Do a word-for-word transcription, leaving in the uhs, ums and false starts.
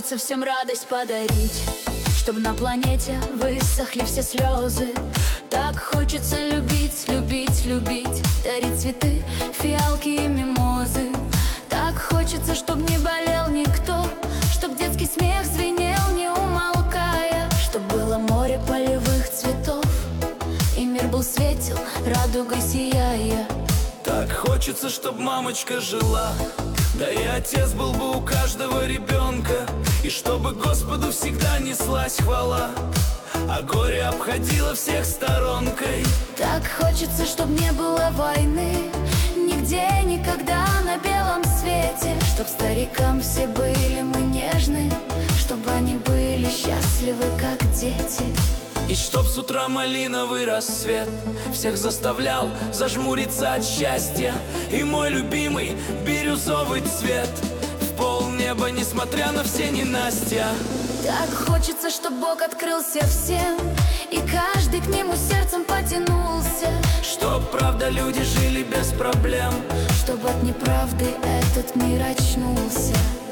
хочется всем радость подарить, чтобы на планете высохли все слезы. Так хочется любить, любить, любить, дарить цветы, фиалки и мимозы. Так хочется, чтоб не болел никто, чтоб детский смех звенел не умолкая, чтоб было море полевых цветов и мир был светел, радугой сияя. Так хочется, чтоб мамочка жила, да и отец был бы у каждого ребенка, и чтобы Господу всегда неслась хвала, а горе обходило всех сторонкой. Так хочется, чтоб не было войны нигде, никогда на белом свете, чтоб старикам все были мы нежны, чтобы они были счастливы, как дети. И чтоб с утра малиновый рассвет всех заставлял зажмуриться от счастья, и мой любимый бирюзовый цвет в полнеба, несмотря на все ненастья. Так хочется, чтоб Бог открылся всем, и каждый к нему сердцем потянулся, чтоб, правда, люди жили без проблем, чтоб от неправды этот мир очнулся.